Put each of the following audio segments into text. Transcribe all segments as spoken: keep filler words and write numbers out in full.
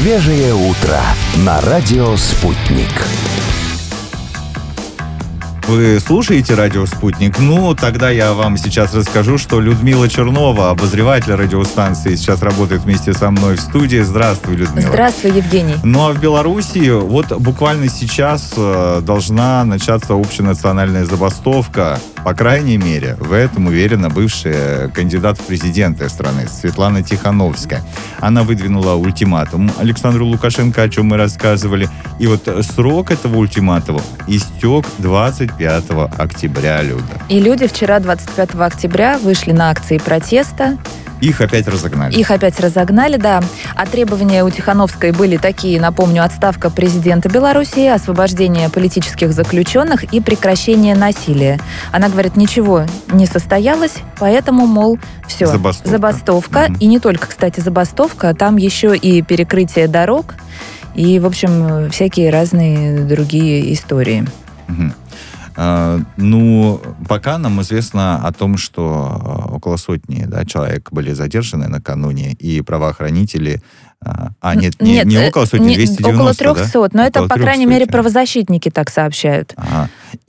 Свежее утро на радио «Спутник». Вы слушаете радио «Спутник»? Ну, тогда я вам сейчас расскажу, что Людмила Чернова, обозреватель радиостанции, сейчас работает вместе со мной в студии. Здравствуй, Людмила. Здравствуй, Евгений. Ну, а в Беларуси вот буквально сейчас должна начаться общенациональная забастовка. По крайней мере, в этом уверена бывшая кандидат в президенты страны Светлана Тихановская. Она выдвинула ультиматум Александру Лукашенко, о чем мы рассказывали. И вот срок этого ультиматума истек двадцать пятого октября, Люда. И люди вчера, двадцать пятого октября, вышли на акции протеста. Их опять разогнали. Их опять разогнали, да. А требования у Тихановской были такие, напомню, отставка президента Беларуси, освобождение политических заключенных и прекращение насилия. Она говорит, ничего не состоялось, поэтому, мол, все, забастовка. забастовка. Mm-hmm. И не только, кстати, забастовка, там еще и перекрытие дорог и, в общем, всякие разные другие истории. Mm-hmm. Uh, ну, пока нам известно о том, что около сотни да, человек были задержаны накануне, и правоохранители... Uh, а, нет, не, нет, не около сотни, не, двести девяносто, около трехсот, да? но около это, по трехсот, крайней мере, правозащитники так сообщают. Ага.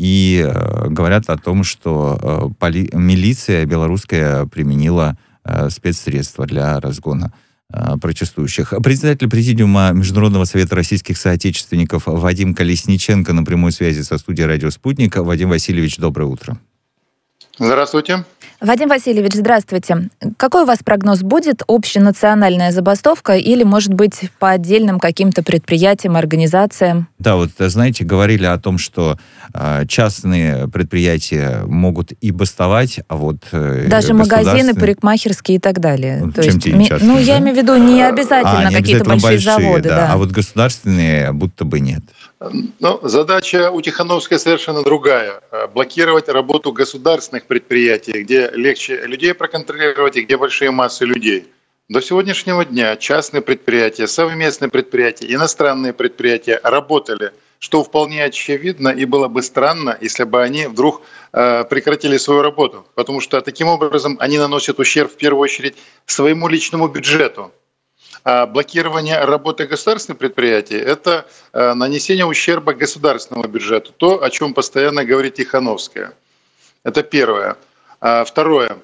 И uh, говорят о том, что uh, поли... милиция белорусская применила uh, спецсредства для разгона протестующих. Председатель Президиума Международного совета российских соотечественников Вадим Колесниченко на прямой связи со студией «Радио Спутник». Вадим Васильевич, доброе утро. Здравствуйте. Вадим Васильевич, здравствуйте. Какой у вас прогноз будет? Общенациональная забастовка или, может быть, по отдельным каким-то предприятиям, организациям? Да, вот, знаете, говорили о том, что э, частные предприятия могут и бастовать, а вот э, даже магазины, парикмахерские и так далее. Ну, То чем есть, те не частные, ну, да? я имею в виду не обязательно а, не какие-то обязательно большие, большие заводы. Да. Да. А вот государственные будто бы нет. Ну, задача у Тихановской совершенно другая. Блокировать работу государственных предприятий, где легче людей проконтролировать и где большие массы людей. До сегодняшнего дня частные предприятия, совместные предприятия, иностранные предприятия работали, что вполне очевидно, и было бы странно, если бы они вдруг э, прекратили свою работу. Потому что таким образом они наносят ущерб в первую очередь своему личному бюджету. А блокирование работы государственных предприятий – это нанесение ущерба государственному бюджету, то, о чем постоянно говорит Тихановская. Это первое. Второе.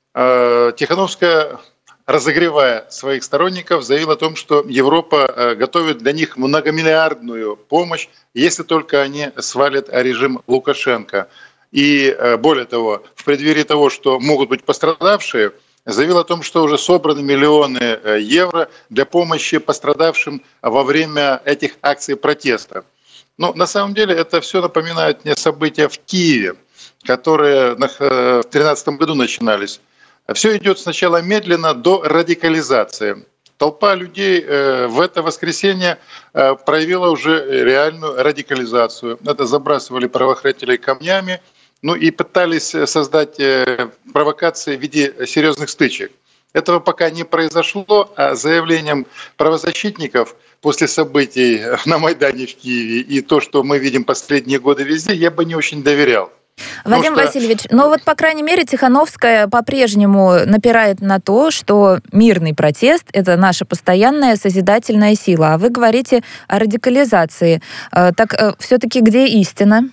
Тихановская, разогревая своих сторонников, заявила о том, что Европа готовит для них многомиллиардную помощь, если только они свалят режим Лукашенко. И более того, в преддверии того, что могут быть пострадавшие, заявил о том, что уже собраны миллионы евро для помощи пострадавшим во время этих акций протеста. Но на самом деле это все напоминает мне события в Киеве, которые в две тысячи тринадцатом году начинались. Все идет сначала медленно до радикализации. Толпа людей в это воскресенье проявила уже реальную радикализацию. Это забрасывали правоохранителей камнями, ну и пытались создать провокации в виде серьезных стычек. Этого пока не произошло, а заявлением правозащитников после событий на Майдане в Киеве и то, что мы видим последние годы везде, я бы не очень доверял. Вадим что... Васильевич, ну вот, по крайней мере, Тихановская по-прежнему напирает на то, что мирный протест — это наша постоянная созидательная сила. А вы говорите о радикализации. Так все-таки где истина?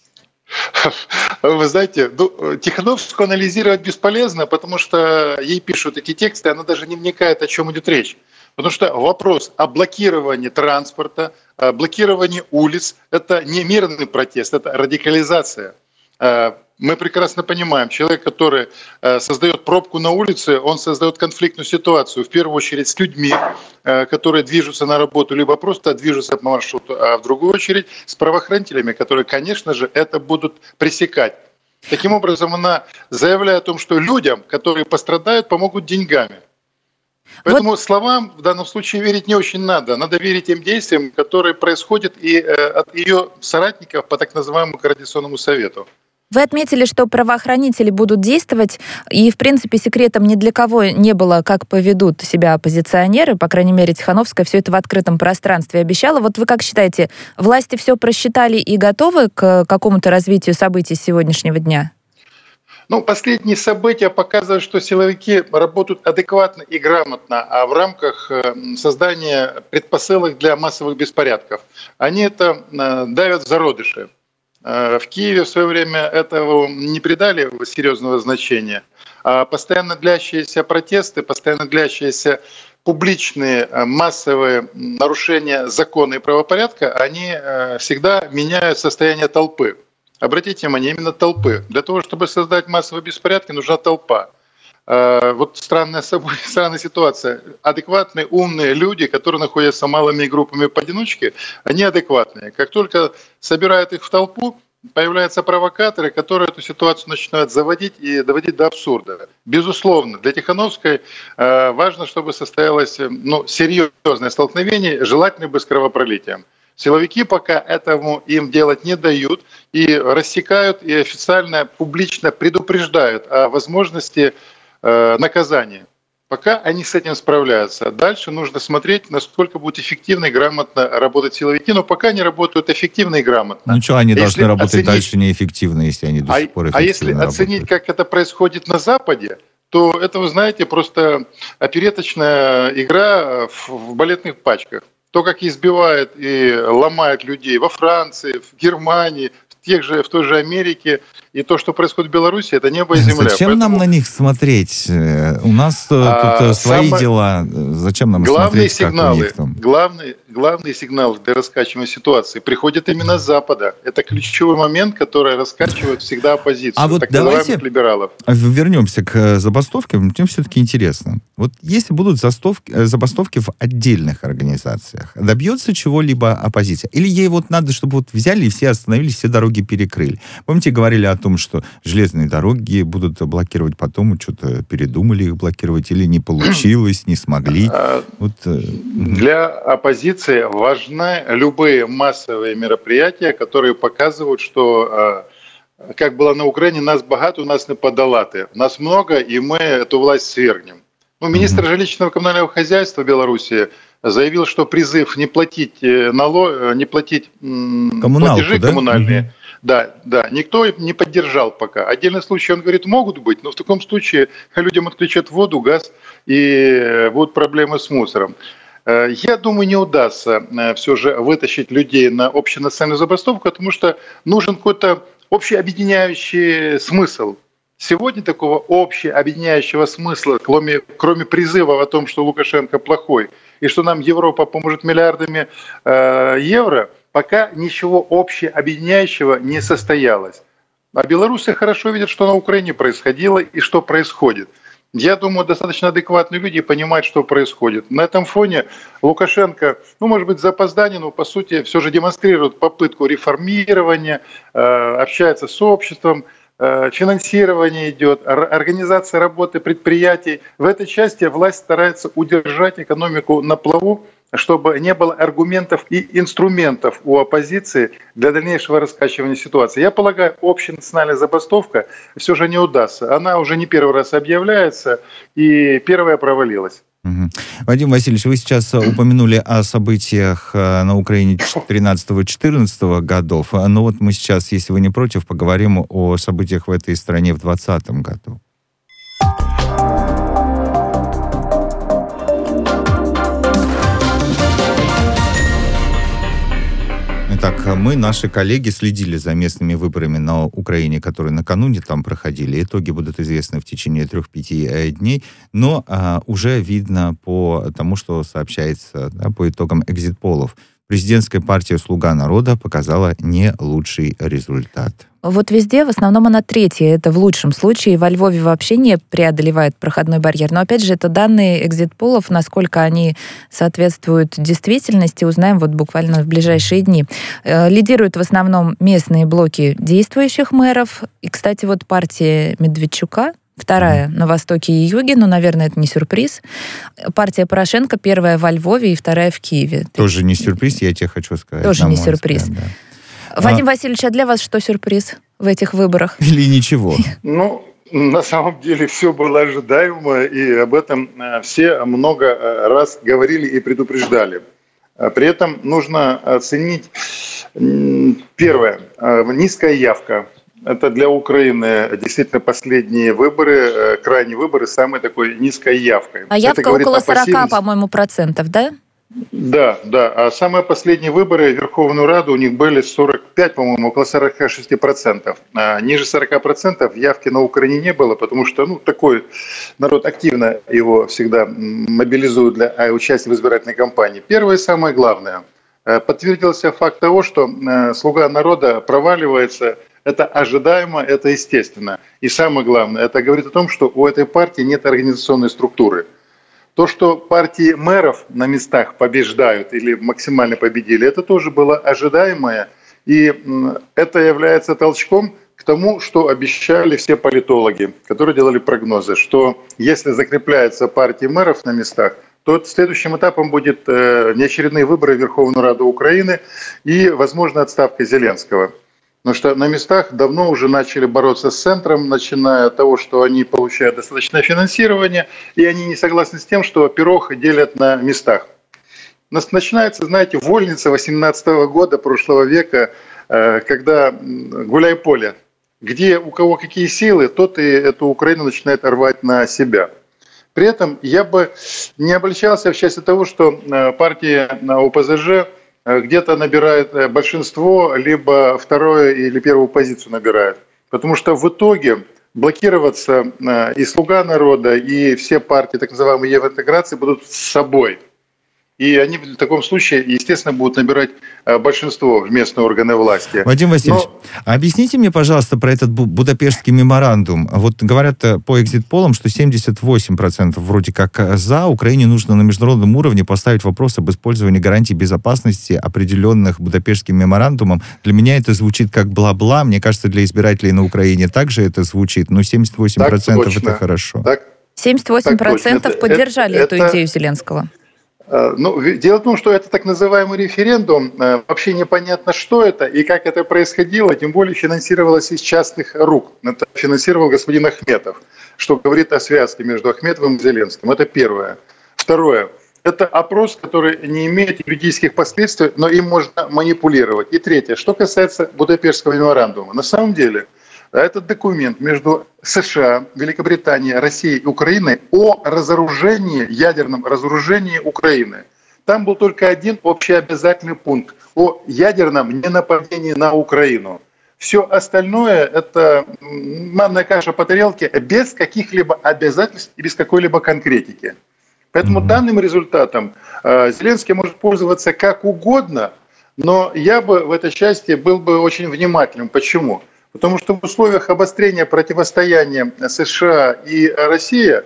Вы знаете, ну, Тихановскую анализировать бесполезно, потому что ей пишут эти тексты, она даже не вникает, о чем идет речь. Потому что вопрос о блокировании транспорта, о блокировании улиц – это не мирный протест, это радикализация. Мы прекрасно понимаем, человек, который создает пробку на улице, он создает конфликтную ситуацию, в первую очередь с людьми, которые движутся на работу, либо просто движутся по маршруту, а в другую очередь с правоохранителями, которые, конечно же, это будут пресекать. Таким образом, она заявляет о том, что людям, которые пострадают, помогут деньгами. Поэтому вот словам в данном случае верить не очень надо. Надо верить тем действиям, которые происходят и от ее соратников по так называемому Координационному совету. Вы отметили, что правоохранители будут действовать, и, в принципе, секретом ни для кого не было, как поведут себя оппозиционеры. По крайней мере, Тихановская все это в открытом пространстве обещала. Вот вы как считаете, власти все просчитали и готовы к какому-то развитию событий с сегодняшнего дня? Ну, последние события показывают, что силовики работают адекватно и грамотно, а в рамках создания предпосылок для массовых беспорядков. Они это давят в зародыши. В Киеве в свое время этого не придали серьезного значения, а постоянно длящиеся протесты, постоянно длящиеся публичные массовые нарушения закона и правопорядка, они всегда меняют состояние толпы. Обратите внимание, именно толпы. Для того, чтобы создать массовые беспорядки, нужна толпа. Вот странная, странная ситуация. Адекватные, умные люди, которые находятся малыми группами поодиночке, они адекватные. Как только собирают их в толпу, появляются провокаторы, которые эту ситуацию начинают заводить и доводить до абсурда. Безусловно, для Тихановской важно, чтобы состоялось ну, серьезное столкновение, желательно бы с кровопролитием. Силовики пока этому им делать не дают и рассекают, и официально, публично предупреждают о возможности э, наказания. Пока они с этим справляются. Дальше нужно смотреть, насколько будут эффективно и грамотно работать силовики, но пока они работают эффективно и грамотно. Ну что, они если должны работать оценить... дальше неэффективно, если они до а, сих пор эффективно А если работают. оценить, как это происходит на Западе, то это, вы знаете, просто опереточная игра в, в балетных пачках. То, как избивают и ломают людей во Франции, в Германии, в, тех же, в той же Америке, и то, что происходит в Беларуси, это небо и земля. Зачем Поэтому... нам на них смотреть? У нас а, тут свои самое... дела. Зачем нам главные смотреть, сигналы, как у них там? Главные, главные сигналы для раскачивания ситуации приходят именно с Запада. Это ключевой момент, который раскачивает всегда оппозицию, а вот так давайте называемых либералов. Вернемся к забастовкам. Мне все-таки интересно. Вот если будут забастовки, забастовки в отдельных организациях, добьется чего-либо оппозиция? Или ей вот надо, чтобы вот взяли и все остановились, все дороги перекрыли? Помните, говорили о том, что железные дороги будут блокировать, потом что-то передумали их блокировать, или не получилось, не смогли. Вот. Для оппозиции важны любые массовые мероприятия, которые показывают, что, как было на Украине, нас богато, у нас не подолаты. Нас много, и мы эту власть свергнем. Ну, министр mm-hmm. жилищного коммунального хозяйства Беларуси заявил, что призыв не платить налог, не платить Коммуналку, платежи да? коммунальные. Mm-hmm. Да, да, никто не поддержал пока. Отдельные случаи, он говорит, могут быть, но в таком случае людям отключат воду, газ, и будут проблемы с мусором. Я думаю, не удастся все же вытащить людей на общенациональную забастовку, потому что нужен какой-то общий объединяющий смысл. Сегодня такого общеобъединяющего смысла, кроме, кроме призыва о том, что Лукашенко плохой, и что нам Европа поможет миллиардами э, евро, пока ничего общеобъединяющего не состоялось. А белорусы хорошо видят, что на Украине происходило и что происходит. Я думаю, достаточно адекватные люди понимают, что происходит. На этом фоне Лукашенко, ну, может быть, за опоздание, но, по сути, все же демонстрирует попытку реформирования, э, общается с обществом, э, финансирование идет, организация работы предприятий. В этой части власть старается удержать экономику на плаву, чтобы не было аргументов и инструментов у оппозиции для дальнейшего раскачивания ситуации. Я полагаю, общенациональная забастовка все же не удастся. Она уже не первый раз объявляется, и первая провалилась. Угу. Вадим Васильевич, вы сейчас упомянули о событиях на Украине тринадцатого-четырнадцатого годов, но вот мы сейчас, если вы не против, поговорим о событиях в этой стране в двадцатом году. Итак, мы, наши коллеги, следили за местными выборами на Украине, которые накануне там проходили. Итоги будут известны в течение трех-пяти дней, но а, уже видно по тому, что сообщается, да, по итогам экзит-полов. Президентская партия «Слуга народа» показала не лучший результат. Вот везде в основном она третья. Это в лучшем случае. Во Львове вообще не преодолевает проходной барьер. Но опять же, это данные экзит-полов, насколько они соответствуют действительности, узнаем вот буквально в ближайшие дни. Лидируют в основном местные блоки действующих мэров. И, кстати, вот партия Медведчука, вторая на востоке и юге, но, наверное, это не сюрприз. Партия Порошенко первая во Львове и вторая в Киеве. Тоже не сюрприз, я тебе хочу сказать. Тоже не взгляд, сюрприз. Да. Вадим а... Васильевич, а для вас что сюрприз в этих выборах? Или ничего? Ну, на самом деле все было ожидаемо, и об этом все много раз говорили и предупреждали. При этом нужно оценить, первое, низкая явка. Это для Украины действительно последние выборы, крайние выборы с самой такой низкой явкой. А явка около сорок, по-моему, процентов, да? Да, да. А самые последние выборы в Верховную Раду у них были сорок пять, по-моему, около сорок шесть процентов. А ниже сорок процентов явки на Украине не было, потому что ну, такой народ активно его всегда мобилизует для участия в избирательной кампании. Первое и самое главное. Подтвердился факт того, что «Слуга народа» проваливается. Это ожидаемо, это естественно. И самое главное, это говорит о том, что у этой партии нет организационной структуры. То, что партии мэров на местах побеждают или максимально победили, это тоже было ожидаемое. И это является толчком к тому, что обещали все политологи, которые делали прогнозы, что если закрепляется партия мэров на местах, то следующим этапом будет неочередные выборы в Верховную Раду Украины и, возможно, отставка Зеленского. Потому что на местах давно уже начали бороться с центром, начиная от того, что они получают достаточное финансирование, и они не согласны с тем, что пирог делят на местах. Начинается, знаете, вольница восемнадцатого года прошлого века, когда гуляй-поле. Где у кого какие силы, тот и эту Украину начинает рвать на себя. При этом я бы не обличался в части того, что партия ОПЗЖ где-то набирает большинство, либо вторую или первую позицию набирает. Потому что в итоге блокироваться и «Слуга народа», и все партии так называемой евроинтеграции будут с собой. И они в таком случае, естественно, будут набирать большинство в местные органы власти. Вадим Васильевич, Но... объясните мне, пожалуйста, про этот Будапештский меморандум. Вот говорят по экзит-полам, что семьдесят восемь процентов вроде как за. Украине нужно на международном уровне поставить вопрос об использовании гарантий безопасности, определенных Будапештским меморандумом. Для меня это звучит как бла-бла. Мне кажется, для избирателей на Украине также это звучит. Но семьдесят восемь процентов это хорошо. Так, семьдесят восемь процентов это, поддержали это, эту это... идею Зеленского. Ну, дело в том, что это так называемый референдум, вообще непонятно, что это и как это происходило, тем более финансировалось из частных рук. Это финансировал господин Ахметов, что говорит о связке между Ахметовым и Зеленским. Это первое. Второе. Это опрос, который не имеет юридических последствий, но им можно манипулировать. И третье. Что касается Будапештского меморандума. На самом деле, этот документ между США, Великобританией, Россией и Украиной о разоружении, ядерном разоружении Украины. Там был только один общеобязательный пункт о ядерном ненападении на Украину. Все остальное – это манная каша по тарелке без каких-либо обязательств и без какой-либо конкретики. Поэтому mm-hmm. данным результатом э, Зеленский может пользоваться как угодно, но я бы в этой части был бы очень внимательным. Почему? Потому что в условиях обострения противостояния США и России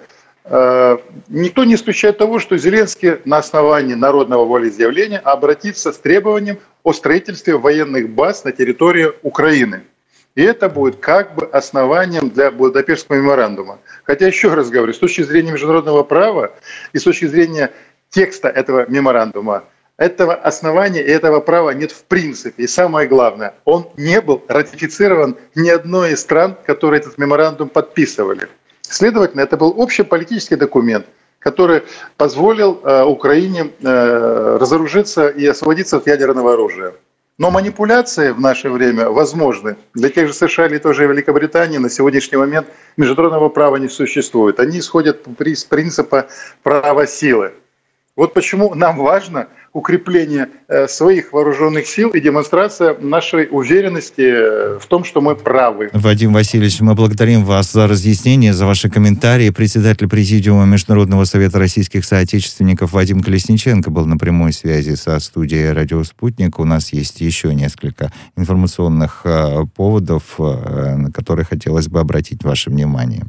э, никто не исключает того, что Зеленский на основании народного волеизъявления обратится с требованием о строительстве военных баз на территории Украины. И это будет как бы основанием для Будапештского меморандума. Хотя, еще раз говорю, с точки зрения международного права и с точки зрения текста этого меморандума, этого основания и этого права нет в принципе. И самое главное, он не был ратифицирован ни одной из стран, которые этот меморандум подписывали. Следовательно, это был общеполитический документ, который позволил э, Украине э, разоружиться и освободиться от ядерного оружия. Но манипуляции в наше время возможны. Для тех же США или той же Великобритании на сегодняшний момент международного права не существует. Они исходят из принципа права силы. Вот почему нам важно укрепление своих вооруженных сил и демонстрация нашей уверенности в том, что мы правы. Вадим Васильевич, мы благодарим вас за разъяснение, за ваши комментарии. Председатель Президиума Международного совета российских соотечественников Вадим Колесниченко был на прямой связи со студией «Радио Спутник». У нас есть еще несколько информационных э, поводов, э, на которые хотелось бы обратить ваше внимание.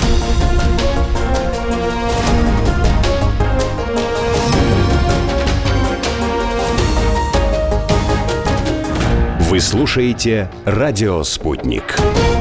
Вы слушаете «Радио Спутник».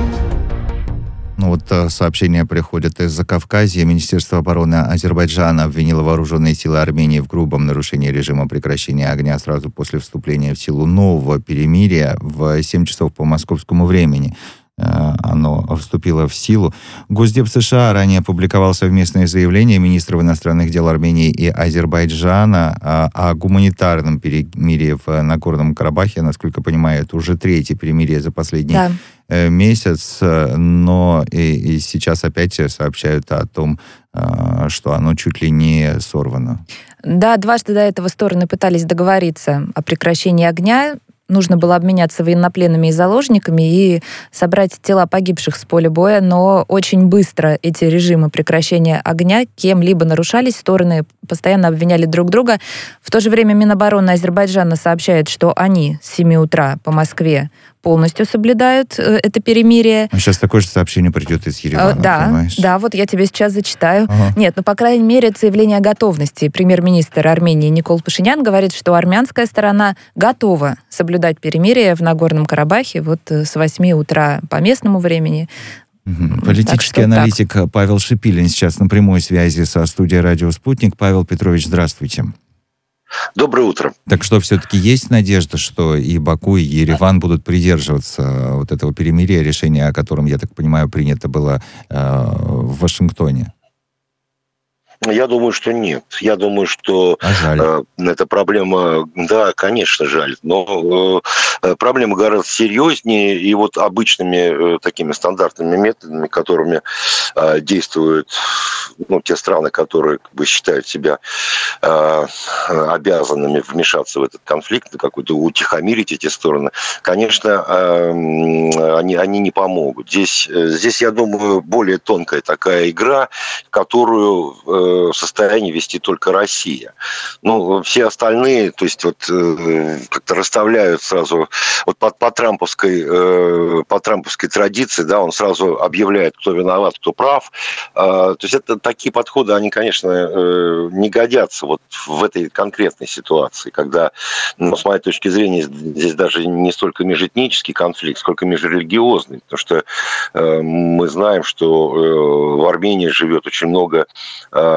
Ну вот сообщения приходят из Закавказья. Министерство обороны Азербайджана обвинило вооруженные силы Армении в грубом нарушении режима прекращения огня сразу после вступления в силу нового перемирия в семь часов по московскому времени. Оно вступила в силу. Госдеп США ранее опубликовал совместное заявление министров иностранных дел Армении и Азербайджана о, о гуманитарном перемирии в Нагорном Карабахе. Насколько понимаю, это уже третье перемирие за последний да. месяц, но и, и сейчас опять сообщают о том, что оно чуть ли не сорвано. Да, дважды до этого стороны пытались договориться о прекращении огня. Нужно было обменяться военнопленными и заложниками и собрать тела погибших с поля боя, но очень быстро эти режимы прекращения огня кем-либо нарушались, стороны постоянно обвиняли друг друга. В то же время Минобороны Азербайджана сообщает, что они с семи утра по Москве полностью соблюдают э, это перемирие. Сейчас такое же сообщение придет из Еревана, э, да, понимаешь? Да, вот я тебе сейчас зачитаю. Ага. Нет, ну, по крайней мере, это заявление о готовности. Премьер-министр Армении Никол Пашинян говорит, что армянская сторона готова соблюдать перемирие в Нагорном Карабахе вот с восьми утра по местному времени. Угу. Политический аналитик так. Павел Шипилин сейчас на прямой связи со студией «Радио Спутник». Павел Петрович, здравствуйте. Доброе утро. Так что, все-таки есть надежда, что и Баку, и Ереван будут придерживаться вот этого перемирия, решения о котором, я так понимаю, принято было э, в Вашингтоне? Я думаю, что нет. Я думаю, что а жаль. э, эта проблема, да, конечно, жаль, но э, проблема гораздо серьезнее, и вот обычными э, такими стандартными методами, которыми э, действуют ну, те страны, которые как бы, считают себя э, обязанными вмешаться в этот конфликт, как-то утихомирить эти стороны, конечно, э, они, они не помогут. Здесь, здесь, я думаю, более тонкая такая игра, которую э, в состоянии вести только Россия. Ну, все остальные, то есть вот э, как-то расставляют сразу, вот по, по трамповской, э, по трамповской традиции, да, он сразу объявляет, кто виноват, кто прав. Э, то есть это такие подходы, они, конечно, э, не годятся вот в этой конкретной ситуации, когда, ну, с моей точки зрения, здесь даже не столько межэтнический конфликт, сколько межрелигиозный, потому что э, мы знаем, что э, в Армении живет очень много э,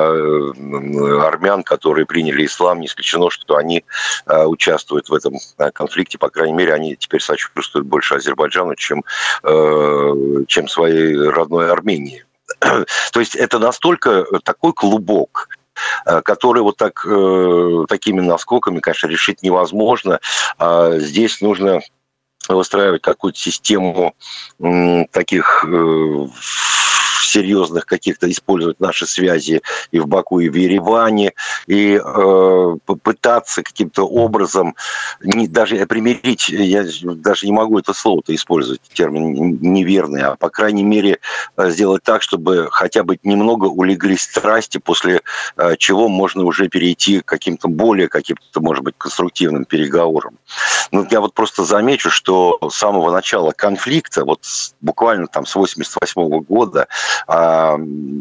армян, которые приняли ислам, не исключено, что они э, участвуют в этом конфликте. По крайней мере, они теперь сочувствуют больше Азербайджану, чем, э, чем своей родной Армении. То есть это настолько такой клубок, который вот так, э, такими наскоками, конечно, решить невозможно. А здесь нужно выстраивать какую-то систему э, таких... Э, серьезных каких-то, использовать наши связи и в Баку, и в Ереване, и э, попытаться каким-то образом, не, даже примирить, я даже не могу это слово-то использовать, термин неверный, а по крайней мере сделать так, чтобы хотя бы немного улеглись страсти, после э, чего можно уже перейти к каким-то более, каким-то, может быть, конструктивным переговорам. Ну, я вот просто замечу, что с самого начала конфликта, вот буквально там с восемьдесят восьмого года, А, э,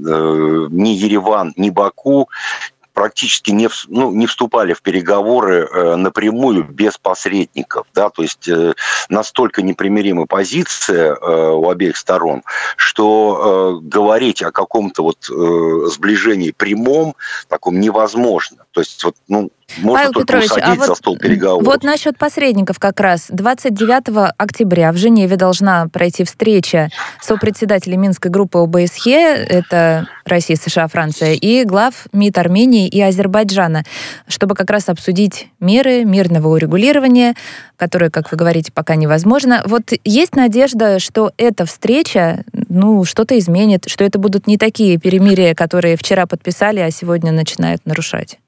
ни Ереван, ни Баку практически не, ну, не вступали в переговоры э, напрямую без посредников. Да? То есть э, настолько непримиримая позиция э, у обеих сторон, что э, говорить о каком-то вот э, сближении прямом таком невозможно. То есть вот, ну, можно Павел только Петрович, усадить а вот, за стол переговоров. Вот насчет посредников как раз. двадцать девятого октября в Женеве должна пройти встреча сопредседателей Минской группы о бэ эс е, это Россия, США, Франция, и глав МИД Армении и Азербайджана, чтобы как раз обсудить меры мирного урегулирования, которые, как вы говорите, пока невозможно. Вот есть надежда, что эта встреча, ну, что-то изменит, что это будут не такие перемирия, которые вчера подписали, а сегодня начинают нарушать?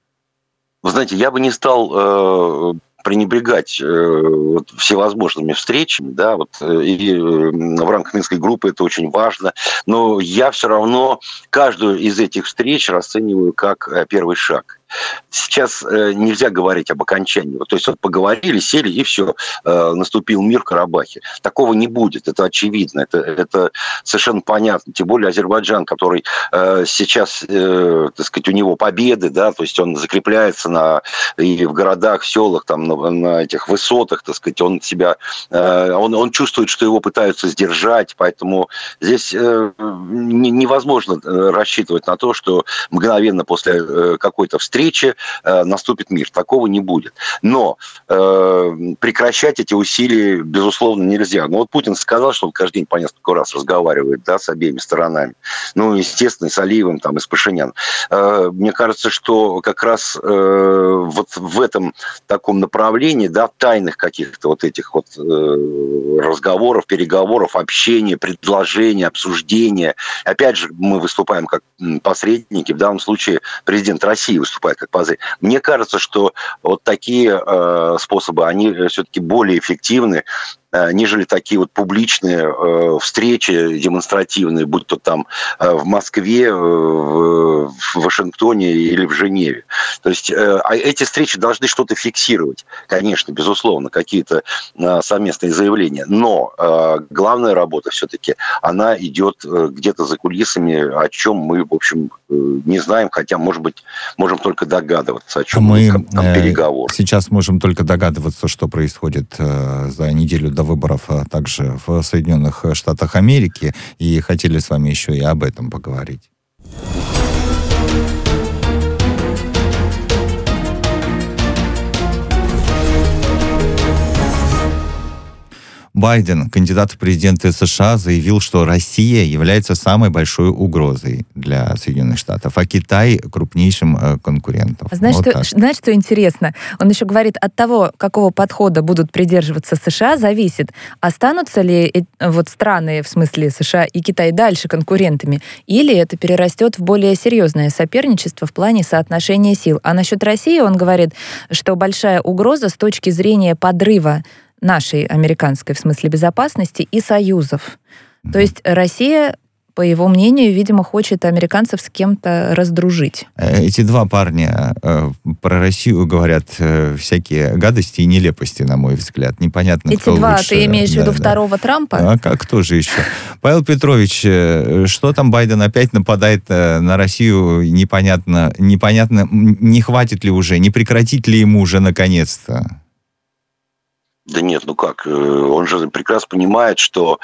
Вы знаете, я бы не стал э, пренебрегать э, вот, всевозможными встречами, да, вот, и э, в рамках Минской группы это очень важно, но я все равно каждую из этих встреч расцениваю как э, первый шаг. Сейчас э, нельзя говорить об окончании. То есть вот поговорили, сели, и все, э, наступил мир в Карабахе. Такого не будет, это очевидно, это, это совершенно понятно. Тем более Азербайджан, который э, сейчас, э, так сказать, у него победы, да, то есть он закрепляется на, и в городах, в селах, там, на, на этих высотах, так сказать, он себя, э, он, он чувствует, что его пытаются сдержать, поэтому здесь э, невозможно рассчитывать на то, что мгновенно после э, какой-то встречи встрече э, наступит мир. Такого не будет. Но э, прекращать эти усилия, безусловно, нельзя. Но вот Путин сказал, что он каждый день по несколько раз разговаривает, да, с обеими сторонами. Ну, естественно, и с Алиевым, там, и с Пашиняном. Э, мне кажется, что как раз э, вот в этом таком направлении, да, тайных каких-то вот этих вот э, разговоров, переговоров, общения, предложений, обсуждения. Опять же, мы выступаем как посредники, в данном случае президент России выступает как посредник. Мне кажется, что вот такие э, способы, они все-таки более эффективны, нежели такие вот публичные э, встречи демонстративные, будь то там э, в Москве, э, в Вашингтоне или в Женеве. То есть э, эти встречи должны что-то фиксировать, конечно, безусловно, какие-то э, совместные заявления. Но э, главная работа все-таки, она идет э, где-то за кулисами, о чем мы, в общем, э, не знаем, хотя, может быть, можем только догадываться, о чем мы там, там переговоры. Сейчас можем только догадываться, что происходит э, за неделю до выборов, а также в Соединенных Штатах Америки, и хотели с вами еще и об этом поговорить. Байден, кандидат в президенты США, заявил, что Россия является самой большой угрозой для Соединенных Штатов, а Китай крупнейшим э, конкурентом. Знаешь, вот что, знаешь, что интересно? Он еще говорит, от того, какого подхода будут придерживаться США, зависит, останутся ли э, вот страны, в смысле США и Китай, дальше конкурентами, или это перерастет в более серьезное соперничество в плане соотношения сил. А насчет России он говорит, что большая угроза с точки зрения подрыва нашей американской, в смысле безопасности, и союзов. Mm-hmm. То есть Россия, по его мнению, видимо, хочет американцев с кем-то раздружить. Эти два парня э, про Россию говорят э, всякие гадости и нелепости, на мой взгляд. Непонятно, Эти кто два, лучше. ты имеешь в да, виду да. второго Трампа? А как, кто же еще? Павел Петрович, э, что там Байден опять нападает э, на Россию? Непонятно, непонятно, не хватит ли уже, не прекратить ли ему уже наконец-то? Да нет, ну как, он же прекрасно понимает, что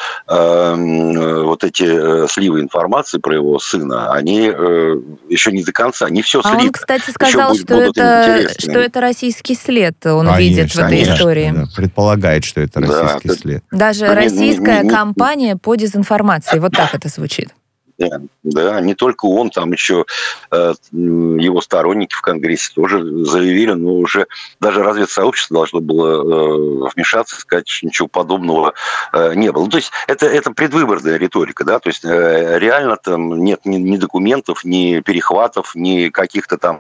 э, вот эти э, сливы информации про его сына, они э, еще не до конца, не все а слито. Он, кстати, сказал, будет, что, это, что это российский след он конечно, видит в этой конечно, истории. Да, предполагает, что это российский да, след. Даже да, российская не, не, не, кампания по дезинформации. Вот так это звучит. Да, да, не только он, там еще э, его сторонники в Конгрессе тоже заявили, но уже даже разведсообщество должно было э, вмешаться и сказать, что ничего подобного э, не было. Ну, то есть это, это предвыборная риторика, да, то есть э, реально там нет ни, ни документов, ни перехватов, ни каких-то там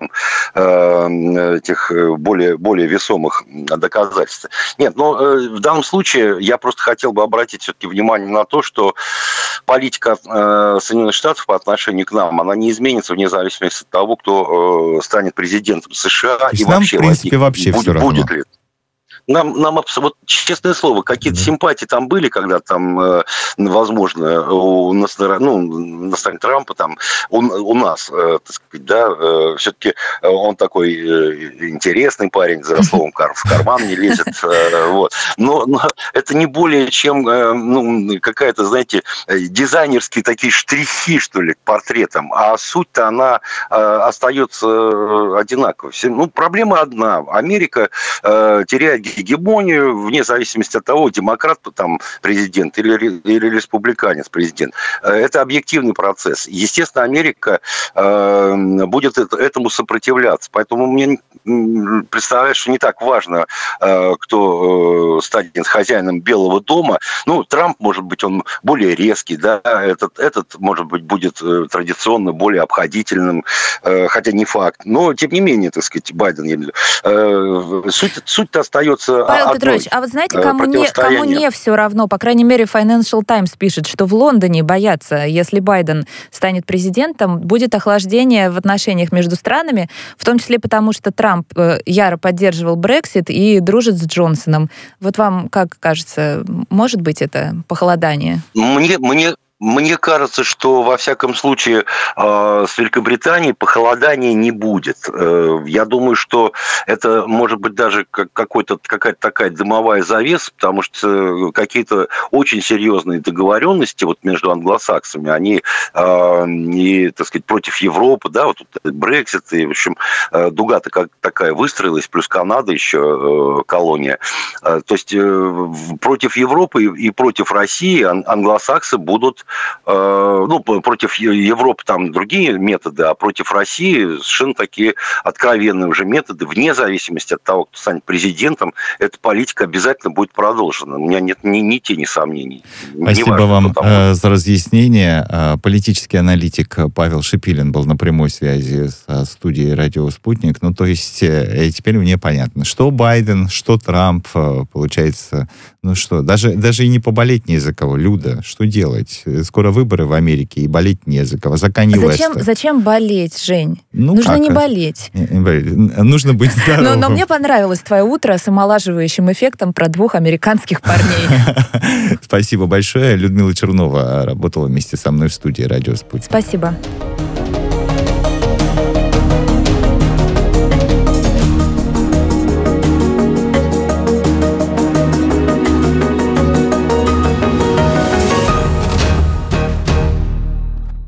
э, этих более, более весомых доказательств. Нет, но э, в данном случае я просто хотел бы обратить все-таки внимание на то, что политика э, Соединенных Штатов по отношению к нам, она не изменится вне зависимости от того, кто э, станет президентом США. То есть и нам, вообще, в принципе, возник, вообще будет, все равно. Будет ли. Нам, нам вот, честное слово, какие-то mm-hmm. симпатии там были, когда там, э, возможно, у, на, ну, на стороне Трампа, там, у, у нас, э, так сказать, да, э, все-таки он такой э, интересный парень, за словом в карман не лезет, э, вот. Но, но это не более чем э, ну, какая-то, знаете, дизайнерские такие штрихи, что ли, к портретам, а суть-то она э, остается одинаковой. Ну, проблема одна. Америка э, теряет гегемонию, вне зависимости от того, демократ там президент или, или республиканец президент. Это объективный процесс. Естественно, Америка э, будет это, этому сопротивляться. Поэтому мне представляешь, что не так важно, э, кто э, станет хозяином Белого дома. Ну, Трамп, может быть, он более резкий, да, этот, этот может быть, будет э, традиционно более обходительным, э, хотя не факт. Но, тем не менее, так сказать, Байден, э, суть, суть-то остается. Павел Петрович, а вы знаете, кому не, кому не все равно, по крайней мере, Financial Times пишет, что в Лондоне боятся, если Байден станет президентом, будет охлаждение в отношениях между странами, в том числе потому, что Трамп яро поддерживал Брексит и дружит с Джонсоном. Вот вам как кажется, может быть это похолодание? Мне, мне Мне кажется, что во всяком случае э, с Великобританией похолодания не будет. Э, я думаю, что это может быть даже как какой-то, какая-то такая дымовая завеса, потому что какие-то очень серьезные договоренности вот между англосаксами, они э, и, так сказать, против Европы, да, вот Брексит, и, в общем, э, дуга-то как такая выстроилась, плюс Канада еще э, колония. Э, то есть э, против Европы и, и против России ан- англосаксы будут ну, против Европы там другие методы, а против России совершенно такие откровенные уже методы, вне зависимости от того, кто станет президентом, эта политика обязательно будет продолжена. У меня нет ни, ни тени сомнений. Спасибо важно, вам э, за разъяснение. Политический аналитик Павел Шипилин был на прямой связи с студией «Радио Спутник». Ну, то есть, э, теперь мне понятно, что Байден, что Трамп, э, получается, ну что, даже, даже и не поболеть не за кого. Люда, что делать? Скоро выборы в Америке, и болеть не за кого. За Канье Зачем, Уэста. Зачем болеть, Жень? Ну, Нужно как? не болеть. Нужно быть здоровым. Но, но мне понравилось твое утро с омолаживающим эффектом про двух американских парней. Спасибо большое. Людмила Чернова работала вместе со мной в студии «Радио Спутник». Спасибо.